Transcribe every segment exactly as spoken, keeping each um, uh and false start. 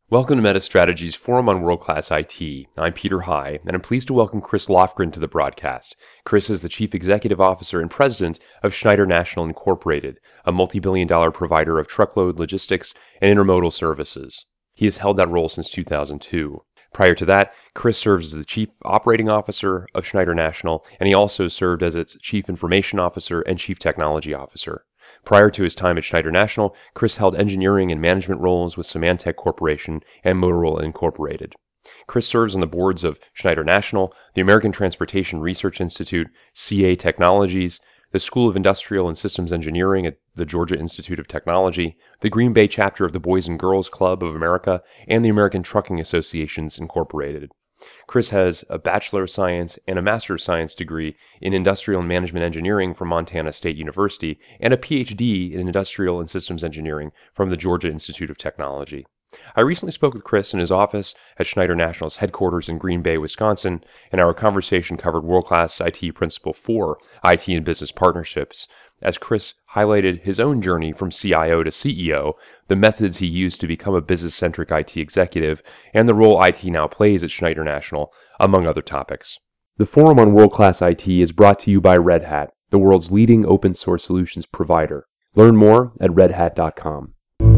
Welcome to MetaStrategy's Forum on World-Class I T. I'm Peter High, and I'm pleased to welcome Chris Lofgren to the broadcast. Chris is the Chief Executive Officer and President of Schneider National Incorporated, a multi-billion dollar provider of truckload logistics and intermodal services. He has held that role since two thousand two. Prior to that, Chris serves as the Chief Operating Officer of Schneider National, and he also served as its Chief Information Officer and Chief Technology Officer. Prior to his time at Schneider National, Chris held engineering and management roles with Symantec Corporation and Motorola Incorporated. Chris serves on the boards of Schneider National, the American Transportation Research Institute, C A Technologies, the School of Industrial and Systems Engineering at the Georgia Institute of Technology, the Green Bay chapter of the Boys and Girls Club of America, and the American Trucking Associations Incorporated. Chris has a Bachelor of Science and a Master of Science degree in Industrial and Management Engineering from Montana State University and a P H D in Industrial and Systems Engineering from the Georgia Institute of Technology. I recently spoke with Chris in his office at Schneider National's headquarters in Green Bay, Wisconsin, and our conversation covered world-class I T Principle four, I T and Business Partnerships, as Chris highlighted his own journey from C I O to C E O, the methods he used to become a business-centric I T executive, and the role I T now plays at Schneider National, among other topics. The Forum on World-Class I T is brought to you by Red Hat, the world's leading open-source solutions provider. Learn more at red hat dot com.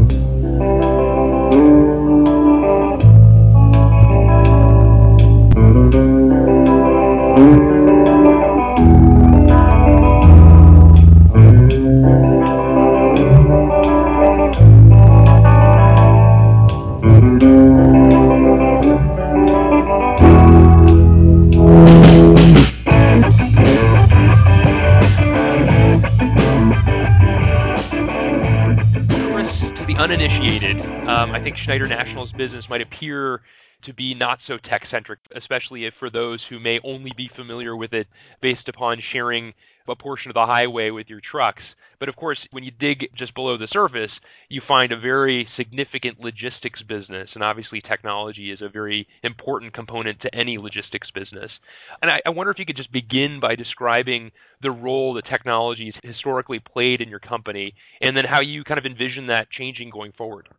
Uninitiated, um, I think Schneider National's business might appear to be not so tech-centric, especially if for those who may only be familiar with it based upon sharing a portion of the highway with your trucks. But of course, when you dig just below the surface, you find a very significant logistics business, and obviously technology is a very important component to any logistics business. And I, I wonder if you could just begin by describing the role that technology has historically played in your company, and then how you kind of envision that changing going forward.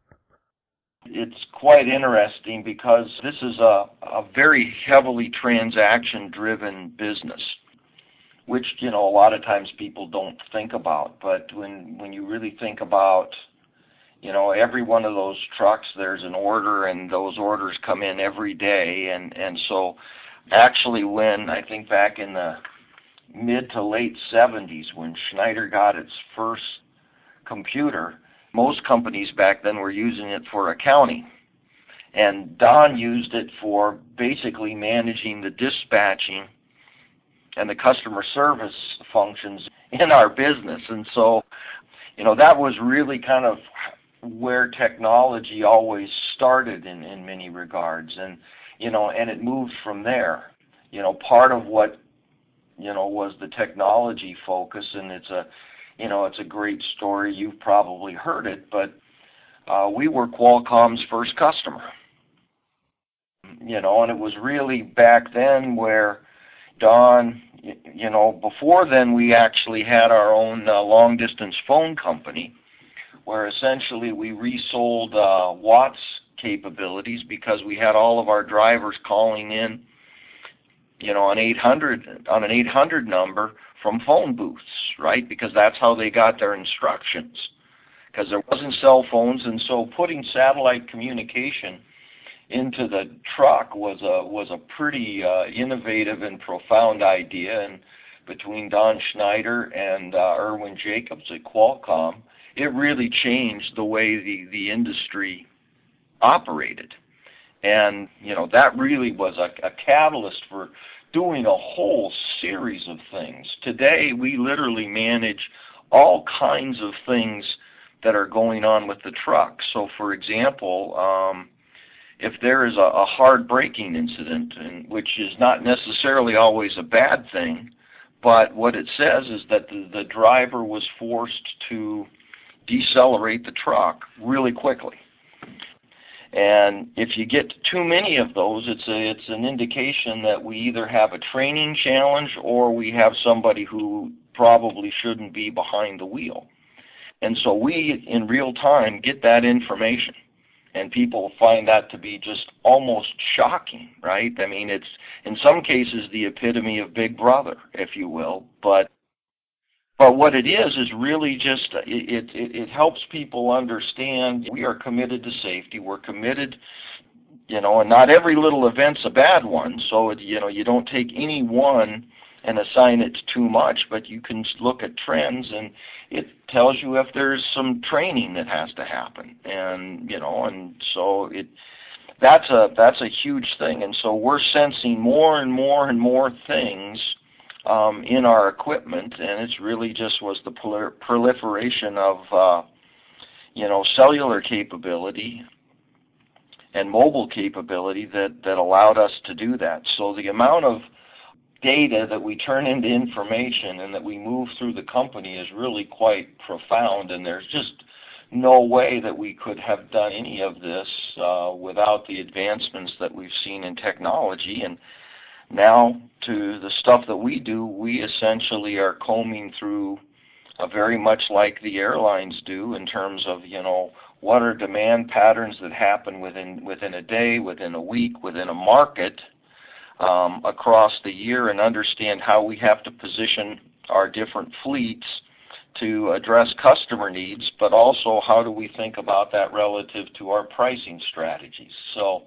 It's quite interesting because this is a, a very heavily transaction-driven business, which, you know, a lot of times people don't think about. But when when you really think about, you know, every one of those trucks, there's an order, and those orders come in every day. And, and so actually when, I think back in the mid to late seventies, when Schneider got its first computer, most companies back then were using it for accounting. And Don used it for basically managing the dispatching and the customer service functions in our business. And so, you know, that was really kind of where technology always started in, in many regards. And, you know, and it moved from there. You know, part of what, you know, was the technology focus, and it's a, you know, it's a great story. You've probably heard it, but uh, we were Qualcomm's first customer. You know, and it was really back then where Don, you know, before then we actually had our own uh, long-distance phone company, where essentially we resold uh, Watts capabilities because we had all of our drivers calling in, you know, on eight hundred on an eight hundred number from phone booths, right? Because that's how they got their instructions. Because there wasn't cell phones, and so putting satellite communication into the truck was a was a pretty uh, innovative and profound idea. And between Don Schneider and uh, Irwin Jacobs at Qualcomm, it really changed the way the, the industry operated. And, you know, that really was a, a catalyst for doing a whole series of things. Today, we literally manage all kinds of things that are going on with the truck. So, for example, um, if there is a, a hard braking incident, and, which is not necessarily always a bad thing, but what it says is that the, the driver was forced to decelerate the truck really quickly. And if you get too many of those, it's a, it's an indication that we either have a training challenge or we have somebody who probably shouldn't be behind the wheel. And so we, in real time, get that information. And people find that to be just almost shocking, right? I mean, it's in some cases the epitome of Big Brother, if you will. But but what it is is really just it it, it helps people understand we are committed to safety. We're committed, you know, and not every little event's a bad one. So it, you know, you don't take any one and assign it to too much, but you can look at trends, and it tells you if there's some training that has to happen, and you know, and so it that's a that's a huge thing, and so we're sensing more and more and more things um, in our equipment, and it's really just was the prol- proliferation of uh, you know cellular capability and mobile capability that that allowed us to do that. So the amount of data that we turn into information and that we move through the company is really quite profound, and there's just no way that we could have done any of this uh, without the advancements that we've seen in technology. And now to the stuff that we do, we essentially are combing through uh, very much like the airlines do in terms of, you know, what are demand patterns that happen within within a day, within a week, within a market, Um, across the year, and understand how we have to position our different fleets to address customer needs, but also how do we think about that relative to our pricing strategies. So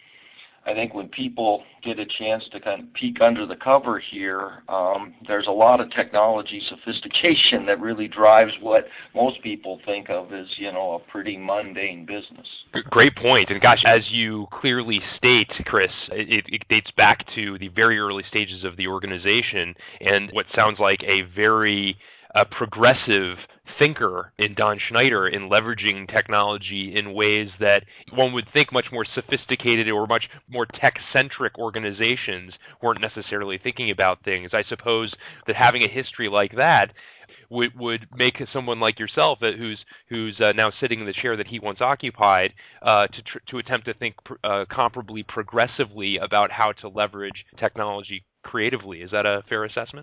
I think when people get a chance to kind of peek under the cover here, um, there's a lot of technology sophistication that really drives what most people think of as, you know, a pretty mundane business. Great point. And gosh, as you clearly state, Chris, it, it dates back to the very early stages of the organization and what sounds like a very uh, progressive thinker in Don Schneider in leveraging technology in ways that one would think much more sophisticated or much more tech-centric organizations weren't necessarily thinking about things. I suppose that having a history like that would would make someone like yourself, uh, who's who's uh, now sitting in the chair that he once occupied, uh, to tr- to attempt to think pr- uh, comparably progressively about how to leverage technology creatively. Is that a fair assessment?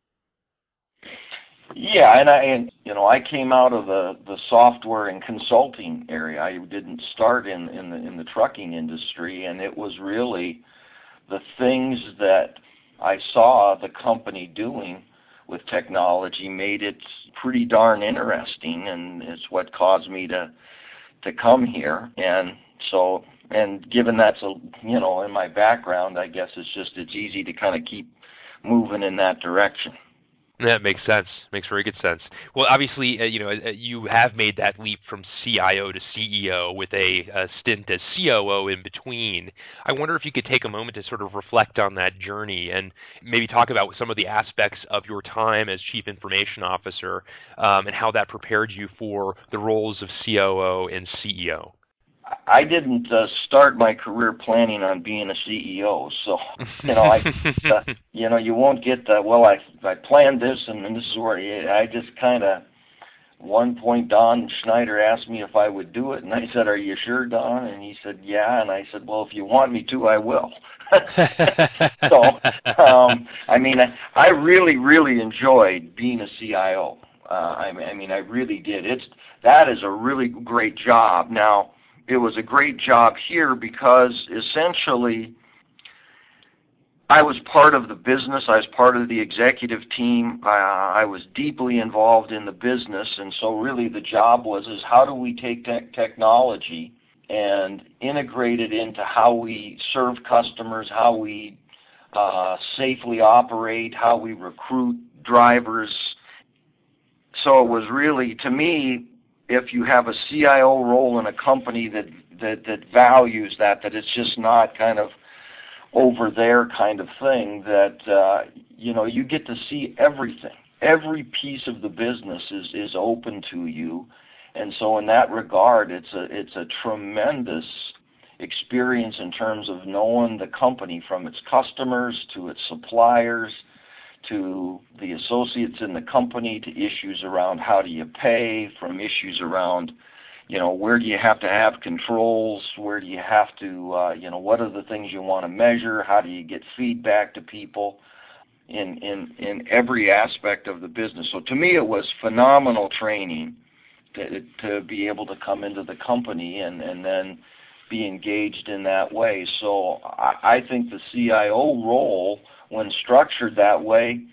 Yeah, and I, and, you know, I came out of the, the software and consulting area. I didn't start in, in the in the trucking industry, and it was really the things that I saw the company doing with technology made it pretty darn interesting, and it's what caused me to to come here. And so, and given that's a you know in my background, I guess it's just it's easy to kind of keep moving in that direction. That makes sense. Makes very good sense. Well, obviously, uh, you know, uh, you have made that leap from C I O to C E O with a, a stint as C O O in between. I wonder if you could take a moment to sort of reflect on that journey and maybe talk about some of the aspects of your time as Chief Information Officer um, and how that prepared you for the roles of C O O and C E O. I didn't uh, start my career planning on being a C E O, so you know, I, uh, you know, you won't get the well. I I planned this, and, and this is where I just kind of. One point, Don Schneider asked me if I would do it, and I said, "Are you sure, Don?" And he said, "Yeah." And I said, "Well, if you want me to, I will." So, um, I mean, I, I really, really enjoyed being a C I O. Uh, I, I mean, I really did. It's that is a really great job. Now. It was a great job here because essentially I was part of the business. I was part of the executive team. Uh, I was deeply involved in the business, and so really the job was is how do we take te- technology and integrate it into how we serve customers, how we uh, safely operate, how we recruit drivers. So it was really, to me, if you have a C I O role in a company that, that, that values that, that it's just not kind of over there kind of thing, that, uh, you know, you get to see everything. Every piece of the business is, is open to you. And so in that regard, it's a, it's a tremendous experience in terms of knowing the company from its customers to its suppliers, to the associates in the company, to issues around how do you pay, from issues around, you know, where do you have to have controls, where do you have to, uh, you know, what are the things you want to measure, how do you get feedback to people in, in, in every aspect of the business. So to me it was phenomenal training, to, to be able to come into the company and, and then be engaged in that way. So I, I think the C I O role, when structured that way,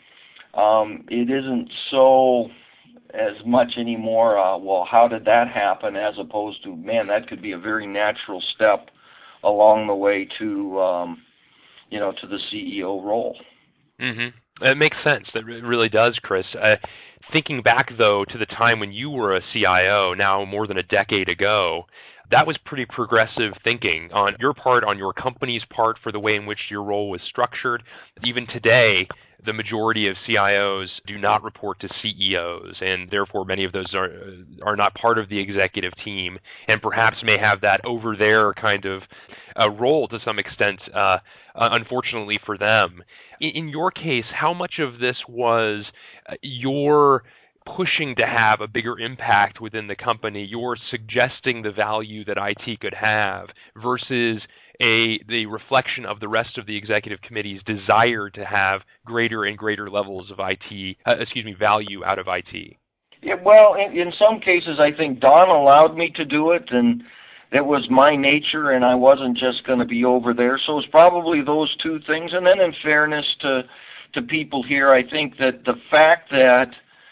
um, it isn't so as much anymore, uh, well, how did that happen, as opposed to, man, that could be a very natural step along the way to, um, you know, to the C E O role. Mm-hmm. It makes sense. That really does, Chris. Uh, thinking back, though, to the time when you were a C I O, now more than a decade ago, that was pretty progressive thinking on your part, on your company's part, for the way in which your role was structured. Even today, the majority of C I Os do not report to C E Os, and therefore many of those are are not part of the executive team, and perhaps may have that over there kind of uh, role to some extent, uh, uh, unfortunately for them. In, in your case, how much of this was uh, your pushing to have a bigger impact within the company, you're suggesting the value that I T could have, versus a the reflection of the rest of the executive committee's desire to have greater and greater levels of I T, uh, excuse me, value out of I T? Yeah, well, in, in some cases, I think Don allowed me to do it, and it was my nature, and I wasn't just going to be over there. So it's probably those two things. And then in fairness to to people here, I think that the fact that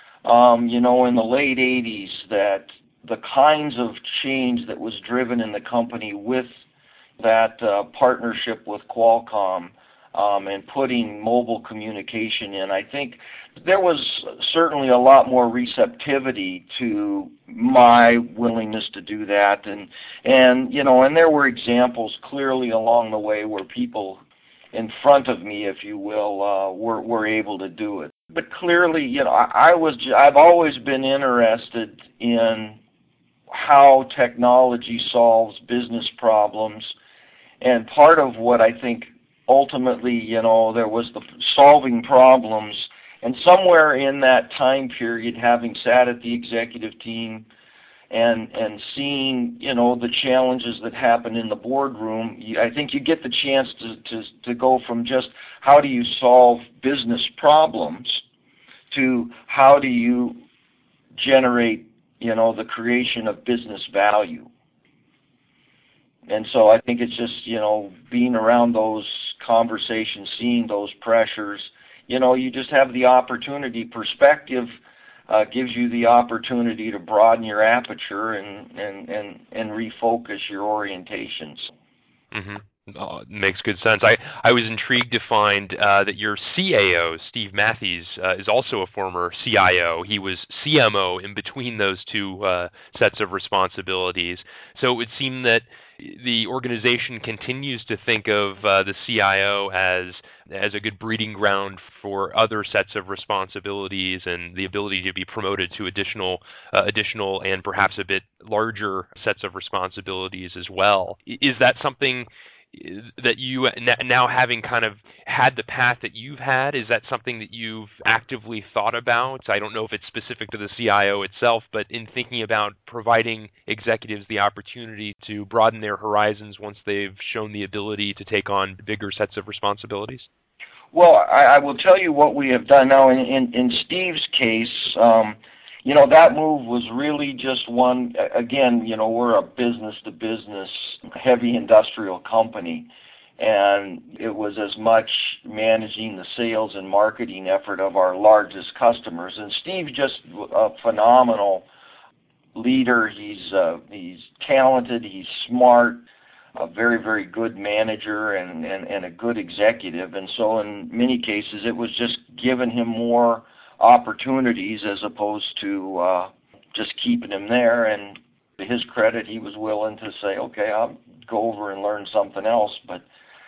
Um, you know, in the late eighties, that the kinds of change that was driven in the company with that uh, partnership with Qualcomm um, and putting mobile communication in, I think there was certainly a lot more receptivity to my willingness to do that. And, and you know, and there were examples clearly along the way where people in front of me, if you will, uh, were, were able to do it. But clearly, you know, I, I was, I've always been interested in how technology solves business problems. And part of what I think ultimately, you know, there was the solving problems. And somewhere in that time period, having sat at the executive team and and seeing, you know, the challenges that happen in the boardroom, I think you get the chance to, to, to go from just how do you solve business problems to how do you generate, you know, the creation of business value. And so I think it's just, you know, being around those conversations, seeing those pressures, you know, you just have the opportunity. Perspective uh, gives you the opportunity to broaden your aperture and, and, and, and refocus your orientations. Mm-hmm. Uh, makes good sense. I, I was intrigued to find uh, that your C A O, Steve Matthews, uh, is also a former C I O. He was C M O in between those two uh, sets of responsibilities. So it would seem that the organization continues to think of uh, the C I O as as a good breeding ground for other sets of responsibilities and the ability to be promoted to additional uh, additional and perhaps a bit larger sets of responsibilities as well. Is that something that you, now having kind of had the path that you've had, is that something that you've actively thought about? I don't know if it's specific to the C I O itself, but in thinking about providing executives the opportunity to broaden their horizons once they've shown the ability to take on bigger sets of responsibilities? Well, I, I will tell you what we have done now. In, in, in Steve's case, um, you know, that move was really just one, again, you know, we're a business-to-business heavy industrial company, and it was as much managing the sales and marketing effort of our largest customers. And Steve, just a phenomenal leader. He's uh, he's talented, he's smart, a very, very good manager, and, and, and a good executive. And so in many cases, it was just giving him more opportunities as opposed to uh, just keeping him there. And to his credit, he was willing to say, okay, I'll go over and learn something else. But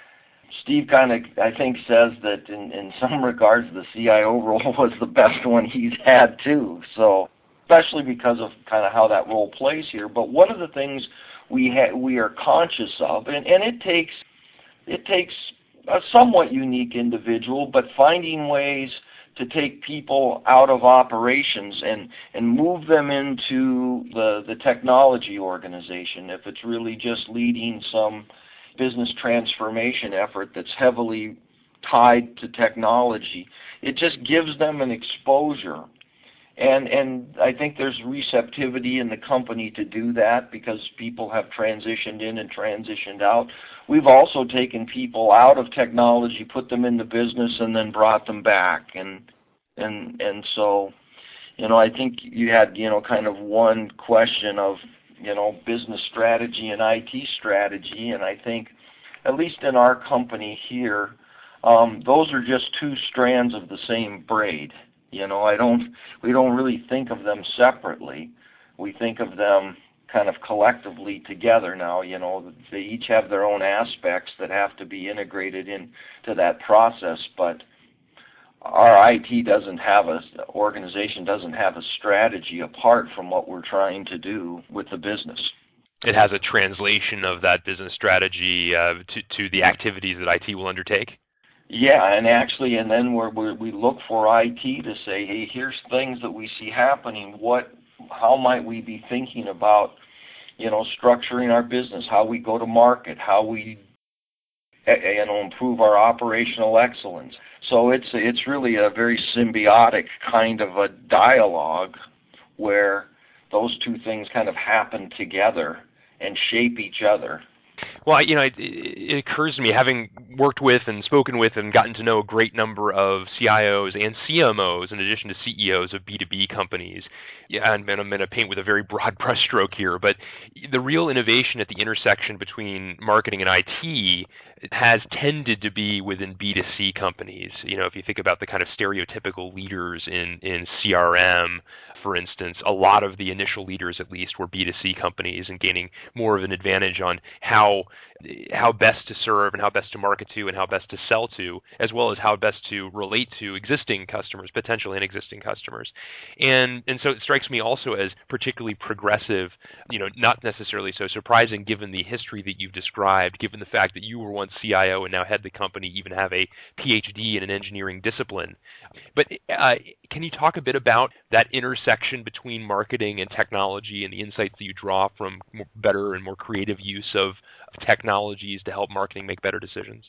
Steve kind of, I think, says that in, in some regards, the C I O role was the best one he's had too. So, especially because of kind of how that role plays here. But one of the things we ha- we are conscious of, and, and it takes it takes a somewhat unique individual, but finding ways to take people out of operations and, and move them into the, the technology organization. If it's really just leading some business transformation effort that's heavily tied to technology, it just gives them an exposure. And and I think there's receptivity in the company to do that because people have transitioned in and transitioned out. We've also taken people out of technology, put them in the business, and then brought them back. And and and so, you know, I think you had, you know, kind of one question of, you know, business strategy and I T strategy, and I think, at least in our company here, um, those are just two strands of the same braid. You know, I don't, we don't really think of them separately. We think of them kind of collectively together now. You know, they each have their own aspects that have to be integrated into that process, but our I T doesn't have a, organization doesn't have a strategy apart from what we're trying to do with the business. It has a translation of that business strategy uh, to, to the activities that I T will undertake? Yeah, and actually, and then we're, we're, we look for I T to say, hey, here's things that we see happening. What, how might we be thinking about, you know, structuring our business, how we go to market, how we, you know, improve our operational excellence. So it's it's really a very symbiotic kind of a dialogue where those two things kind of happen together and shape each other. Well, you know, it, it occurs to me, having worked with and spoken with and gotten to know a great number of C I Os and C M Os, in addition to C E Os of B two B companies, yeah, and I'm going to paint with a very broad brushstroke here, but the real innovation at the intersection between marketing and I T has tended to be within B two C companies. You know, if you think about the kind of stereotypical leaders in, in C R M, for instance, a lot of the initial leaders, at least, were B two C companies and gaining more of an advantage on how how best to serve and how best to market to and how best to sell to, as well as how best to relate to existing customers, potential and existing customers. And and so it strikes me also as particularly progressive, you know, not necessarily so surprising given the history that you've described, given the fact that you were once C I O and now head the company, even have a P H D in an engineering discipline. But uh, can you talk a bit about that intersection between marketing and technology and the insights that you draw from better and more creative use of technologies to help marketing make better decisions?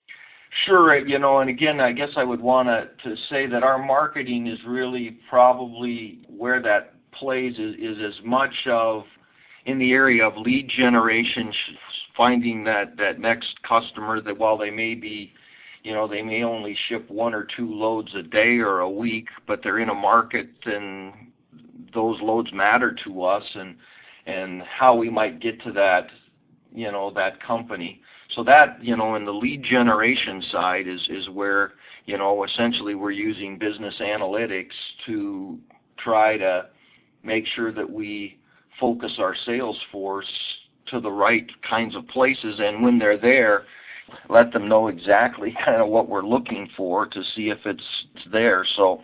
Sure, you know, and again, I guess I would want to to say that our marketing is really probably where that plays is, is as much of in the area of lead generation, finding that, that next customer that while they may be, you know, they may only ship one or two loads a day or a week, but they're in a market and those loads matter to us, and and how we might get to that, you know, that company. So that, you know, in the lead generation side is, is where, you know, essentially we're using business analytics to try to make sure that we focus our sales force to the right kinds of places, and when they're there, let them know exactly kind of what we're looking for to see if it's, it's there. So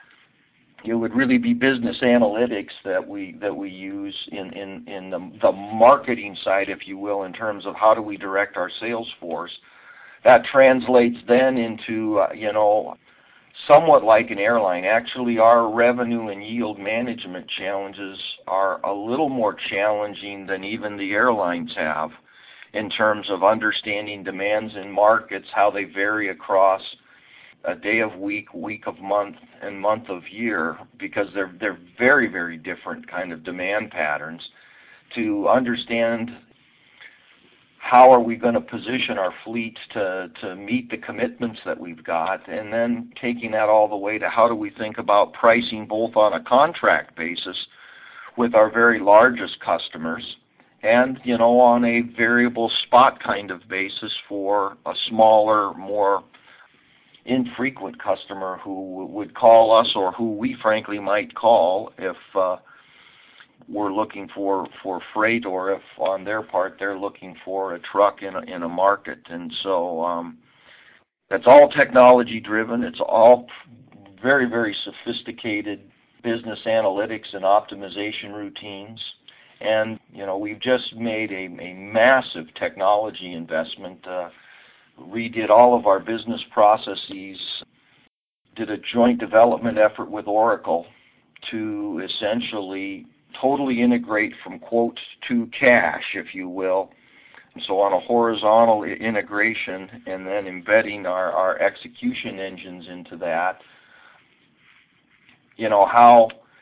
it would really be business analytics that we that we use in, in, in the, the marketing side, if you will, in terms of how do we direct our sales force. That translates then into, uh, you know, somewhat like an airline. Actually, our revenue and yield management challenges are a little more challenging than even the airlines have in terms of understanding demands in markets, how they vary across a day of week, week of month, and month of year, because they're they're very, very different kind of demand patterns. To understand how are we going to position our fleet to, to meet the commitments that we've got, and then taking that all the way to how do we think about pricing both on a contract basis with our very largest customers and, you know, on a variable spot kind of basis for a smaller, more infrequent customer who would call us, or who we frankly might call if uh, we're looking for, for freight, or if on their part they're looking for a truck in a, in a market. And so um, that's all technology driven. It's all very, very sophisticated business analytics and optimization routines. And, you know, we've just made a, a massive technology investment, uh, redid all of our business processes, did a joint development effort with Oracle to essentially totally integrate from quote to cash, if you will. And so on a horizontal integration, and then embedding our, our execution engines into that, you know, how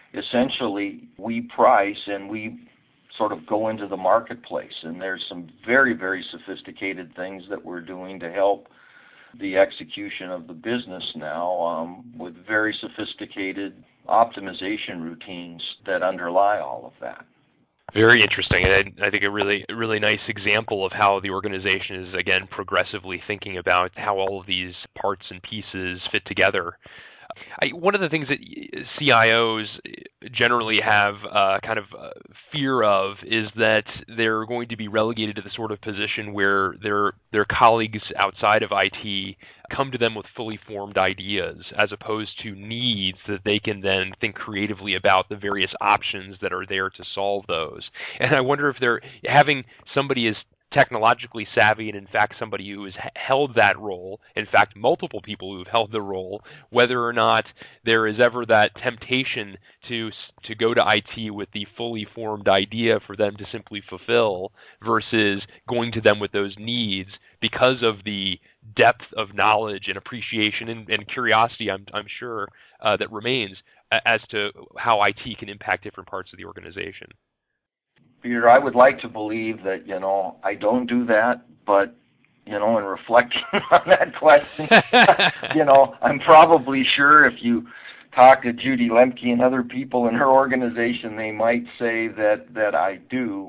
essentially we price and we sort of go into the marketplace. And there's some very, very sophisticated things that we're doing to help the execution of the business now um, with very sophisticated optimization routines that underlie all of that. Very interesting, and I think a really, really nice example of how the organization is, again, progressively thinking about how all of these parts and pieces fit together. I, one of the things that C I Os generally have uh, kind of uh, fear of is that they're going to be relegated to the sort of position where their their colleagues outside of I T come to them with fully formed ideas, as opposed to needs that they can then think creatively about the various options that are there to solve those. And I wonder if they're having somebody as technologically savvy and in fact somebody who has held that role, in fact multiple people who have held the role, whether or not there is ever that temptation to to go to I T with the fully formed idea for them to simply fulfill versus going to them with those needs because of the depth of knowledge and appreciation and, and curiosity, I'm, I'm sure, uh, that remains as to how I T can impact different parts of the organization. Peter, I would like to believe that, you know, I don't do that, but, you know, in reflecting on that question, you know, I'm probably sure if you talk to Judy Lemke and other people in her organization, they might say that, that I do.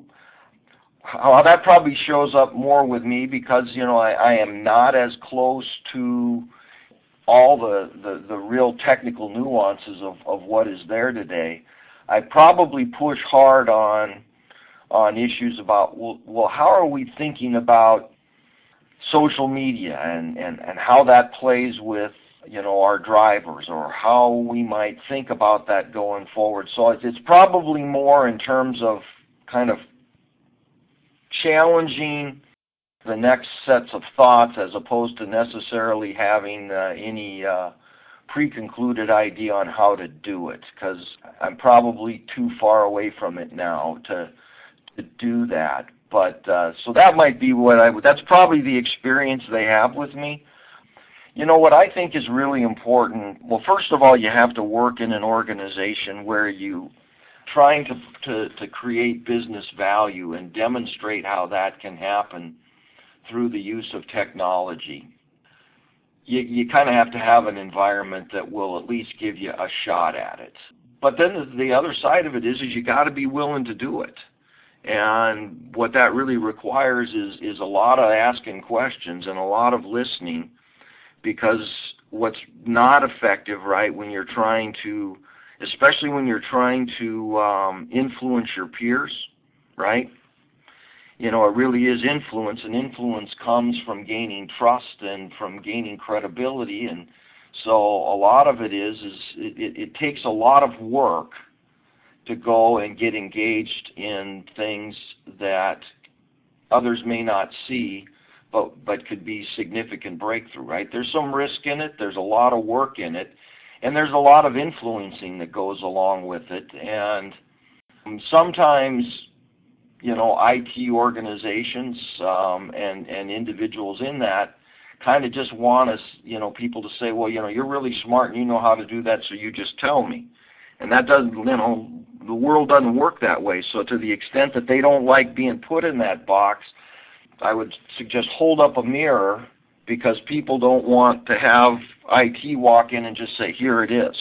Well, that probably shows up more with me because, you know, I, I am not as close to all the, the, the real technical nuances of, of what is there today. I probably push hard on on issues about, well, well, how are we thinking about social media and, and, and how that plays with, you know, our drivers, or how we might think about that going forward. So it's, it's probably more in terms of kind of challenging the next sets of thoughts as opposed to necessarily having uh, any uh, pre-concluded idea on how to do it, because I'm probably too far away from it now to to do that. But uh, so that might be what I would, that's probably the experience they have with me. You know, what I think is really important, well, first of all, you have to work in an organization where you trying to, to, to create business value and demonstrate how that can happen through the use of technology. You, you kind of have to have an environment that will at least give you a shot at it. But then the, the other side of it is, is you got to be willing to do it. And what that really requires is, is a lot of asking questions and a lot of listening, because what's not effective, right, when you're trying to, especially when you're trying to um, influence your peers, right, you know, it really is influence, and influence comes from gaining trust and from gaining credibility. And so a lot of it is, is it, it, it takes a lot of work to go and get engaged in things that others may not see, but but could be significant breakthrough, right? There's some risk in it, there's a lot of work in it, and there's a lot of influencing that goes along with it. And sometimes, you know, I T organizations um, and, and individuals in that kind of just want us, you know, people to say, well, you know, you're really smart and you know how to do that, so you just tell me. And that doesn't, you know, the world doesn't work that way. So to the extent that they don't like being put in that box, I would suggest hold up a mirror, because people don't want to have I T walk in and just say, here it is.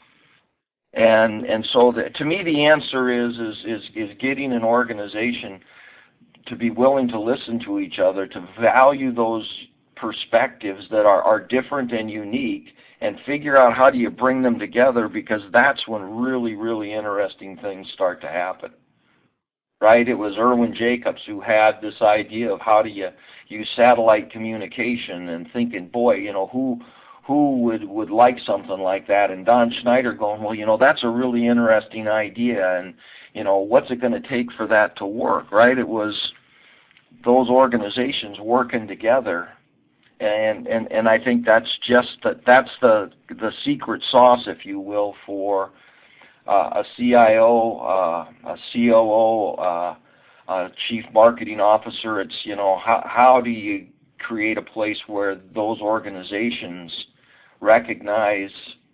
And and so the, to me the answer is, is is is getting an organization to be willing to listen to each other, to value those perspectives that are, are different and unique, and figure out how do you bring them together, because that's when really, really interesting things start to happen. Right? It was Irwin Jacobs who had this idea of how do you use satellite communication, and thinking, boy, you know, who who would, would like something like that? And Don Schneider going, well, you know, that's a really interesting idea, and, you know, what's it going to take for that to work, right? It was those organizations working together. And, and and I think that's just the, that's the the secret sauce, if you will, for uh, a C I O, uh, a C O O, uh, a chief marketing officer. It's, you know, how how do you create a place where those organizations recognize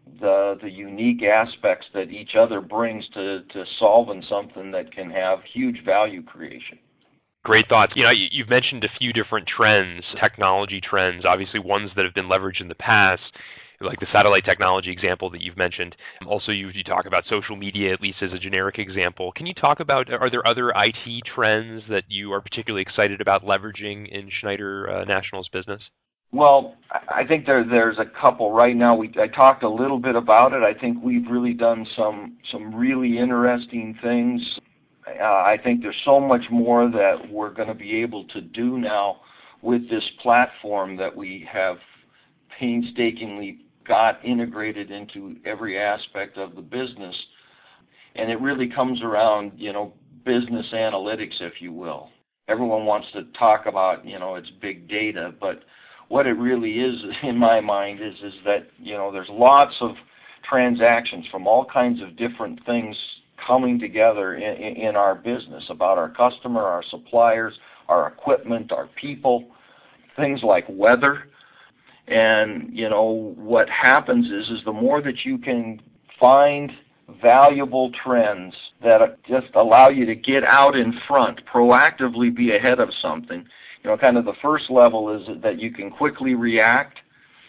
the the unique aspects that each other brings to, to solving something that can have huge value creation. Great thoughts. You know, you've mentioned a few different trends, technology trends, obviously ones that have been leveraged in the past, like the satellite technology example that you've mentioned. Also, you, you talk about social media, at least as a generic example. Can you talk about, are there other I T trends that you are particularly excited about leveraging in Schneider uh, National's business? Well, I think there there's a couple right now. We I talked a little bit about it. I think we've really done some some really interesting things. Uh, I think there's so much more that we're going to be able to do now with this platform that we have painstakingly got integrated into every aspect of the business. And it really comes around, you know, business analytics, if you will. Everyone wants to talk about, you know, it's big data, but what it really is, in my mind, is is that, you know, there's lots of transactions from all kinds of different things coming together in, in our business about our customer, our suppliers, our equipment, our people, things like weather. And, you know, what happens is, is the more that you can find valuable trends that just allow you to get out in front, proactively be ahead of something. You know, kind of the first level is that you can quickly react.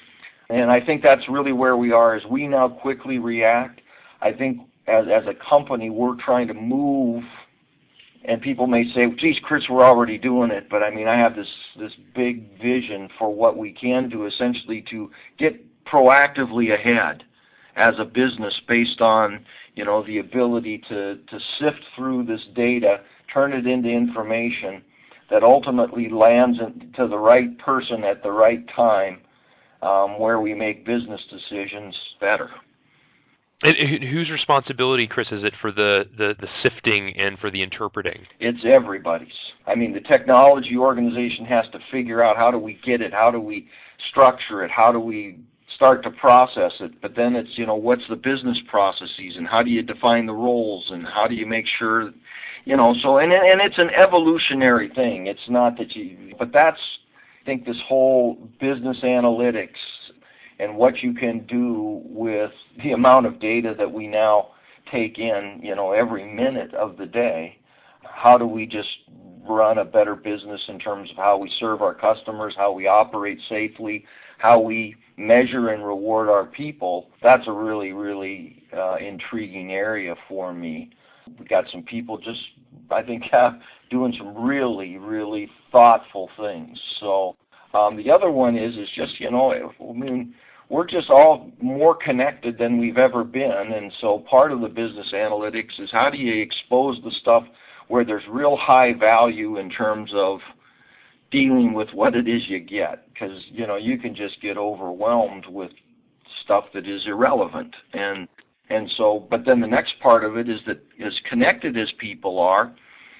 And I think that's really where we are, is we now quickly react. I think as, as a company, we're trying to move, and people may say, geez, Chris, we're already doing it. But I mean, I have this, this big vision for what we can do, essentially to get proactively ahead as a business based on, you know, the ability to, to sift through this data, turn it into information that ultimately lands in, to the right person at the right time, um, where we make business decisions better. And whose responsibility, Chris, is it for the, the, the sifting and for the interpreting? It's everybody's. I mean, the technology organization has to figure out, how do we get it, how do we structure it, how do we start to process it, but then it's, you know, what's the business processes, and how do you define the roles, and how do you make sure, you know, so, and and it's an evolutionary thing. It's not that you, but that's, I think, this whole business analytics and what you can do with the amount of data that we now take in, you know, every minute of the day. How do we just run a better business in terms of how we serve our customers, how we operate safely, how we measure and reward our people? That's a really, really uh, intriguing area for me. We've got some people just, I think, have, doing some really, really thoughtful things. So um, the other one is, is just, you know, I mean, we're just all more connected than we've ever been, and so part of the business analytics is, how do you expose the stuff where there's real high value in terms of dealing with what it is you get, because, you know, you can just get overwhelmed with stuff that is irrelevant. And and so, but then the next part of it is that, as connected as people are,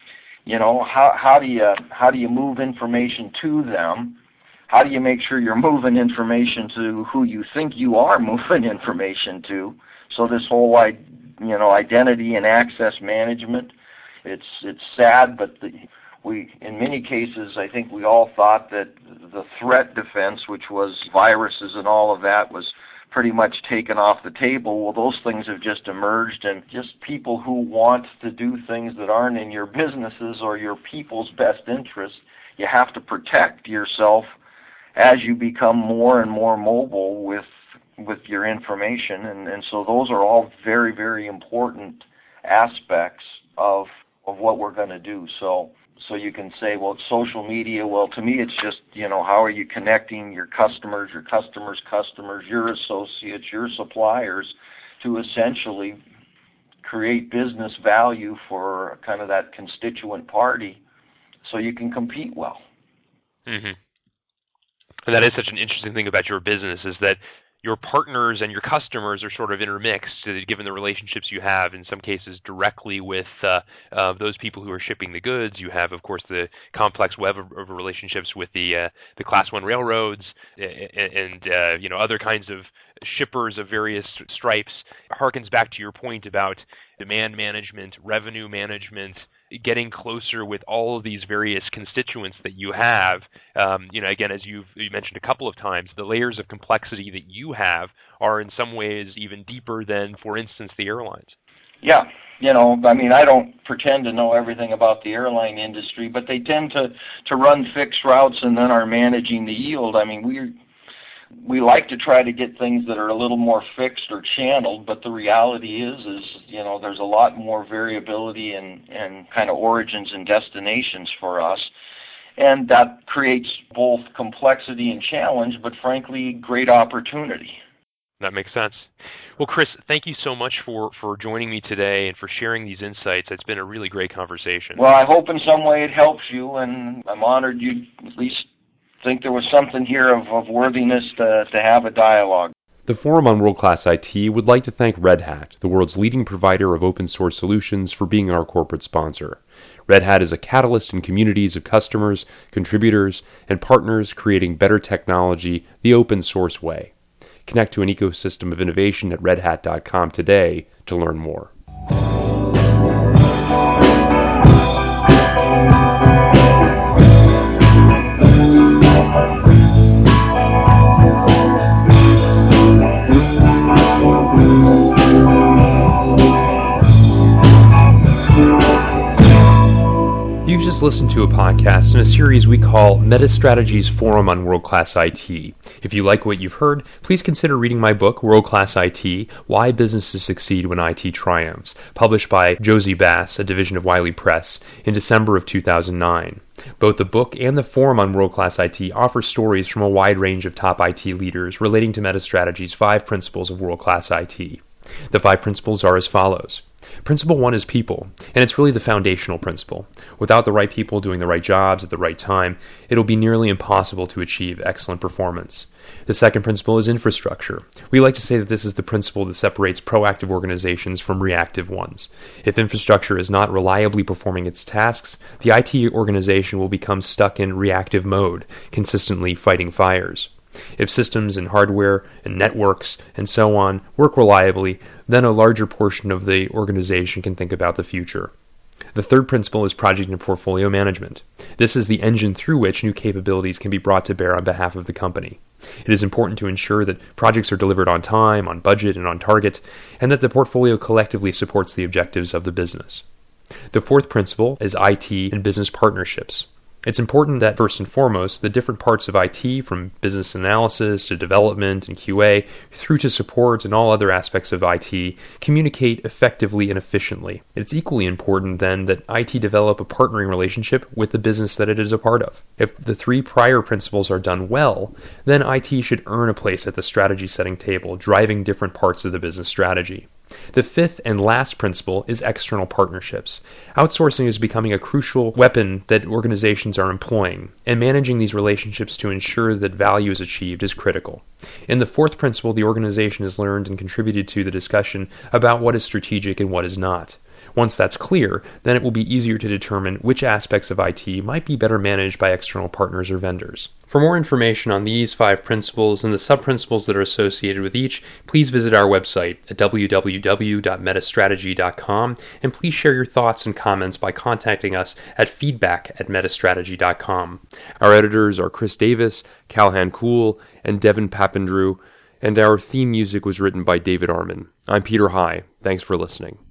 you know, how how do you how do you move information to them? How do you make sure you're moving information to who you think you are moving information to? So this whole, you know, identity and access management, it's it's sad, but the, we, in many cases, I think we all thought that the threat defense, which was viruses and all of that, was pretty much taken off the table. Well, those things have just emerged, and just people who want to do things that aren't in your businesses or your people's best interest, you have to protect yourself as you become more and more mobile with with your information. And, and so those are all very, very important aspects of of what we're going to do. So so you can say, well, it's social media. Well, to me, it's just, you know, how are you connecting your customers, your customers' customers, your associates, your suppliers, to essentially create business value for kind of that constituent party so you can compete well. Mm-hmm. And that is such an interesting thing about your business, is that your partners and your customers are sort of intermixed, given the relationships you have, in some cases directly with uh, uh, those people who are shipping the goods. You have, of course, the complex web of, of relationships with the uh, the Class One railroads and, and uh, you know, other kinds of shippers of various stripes. Harkens back to your point about demand management, revenue management, getting closer with all of these various constituents that you have. Um, you know, again, as you've you mentioned a couple of times, the layers of complexity that you have are in some ways even deeper than, for instance, the airlines. Yeah, you know, I mean, I don't pretend to know everything about the airline industry, but they tend to, to run fixed routes and then are managing the yield. I mean, we we like to try to get things that are a little more fixed or channeled, but the reality is, is you know, there's a lot more variability and, and kind of origins and destinations for us. And that creates both complexity and challenge, but frankly, great opportunity. That makes sense. Well, Chris, thank you so much for, for joining me today and for sharing these insights. It's been a really great conversation. Well, I hope in some way it helps you, and I'm honored you at least think there was something here of, of worthiness to, to have a dialogue. The Forum on World Class I T would like to thank Red Hat, the world's leading provider of open source solutions, for being our corporate sponsor. Red Hat is a catalyst in communities of customers, contributors, and partners creating better technology the open source way. Connect to an ecosystem of innovation at red hat dot com today to learn more. You've just listened to a podcast in a series we call MetaStrategy's Forum on World Class I T. If you like what you've heard, please consider reading my book, World Class I T, Why Businesses Succeed When I T Triumphs, published by Josie Bass, a division of Wiley Press, in December of two thousand nine. Both the book and the Forum on World Class I T offer stories from a wide range of top I T leaders relating to MetaStrategy's five principles of World Class I T. The five principles are as follows. Principle one is people, and it's really the foundational principle. Without the right people doing the right jobs at the right time, it'll be nearly impossible to achieve excellent performance. The second principle is infrastructure. We like to say that this is the principle that separates proactive organizations from reactive ones. If infrastructure is not reliably performing its tasks, the I T organization will become stuck in reactive mode, consistently fighting fires. If systems and hardware and networks and so on work reliably, then a larger portion of the organization can think about the future. The third principle is project and portfolio management. This is the engine through which new capabilities can be brought to bear on behalf of the company. It is important to ensure that projects are delivered on time, on budget, and on target, and that the portfolio collectively supports the objectives of the business. The fourth principle is I T and business partnerships. It's important that, first and foremost, the different parts of I T, from business analysis to development and Q A, through to support and all other aspects of I T, communicate effectively and efficiently. It's equally important, then, that I T develop a partnering relationship with the business that it is a part of. If the three prior principles are done well, then I T should earn a place at the strategy-setting table, driving different parts of the business strategy. The fifth and last principle is external partnerships. Outsourcing is becoming a crucial weapon that organizations are employing, and managing these relationships to ensure that value is achieved is critical. In the fourth principle, the organization has learned and contributed to the discussion about what is strategic and what is not. Once that's clear, then it will be easier to determine which aspects of I T might be better managed by external partners or vendors. For more information on these five principles and the sub-principles that are associated with each, please visit our website at w w w dot metastrategy dot com, and please share your thoughts and comments by contacting us at feedback at metastrategy dot com. Our editors are Chris Davis, Calhan Kuhl, and Devin Papandrew, and our theme music was written by David Arman. I'm Peter High. Thanks for listening.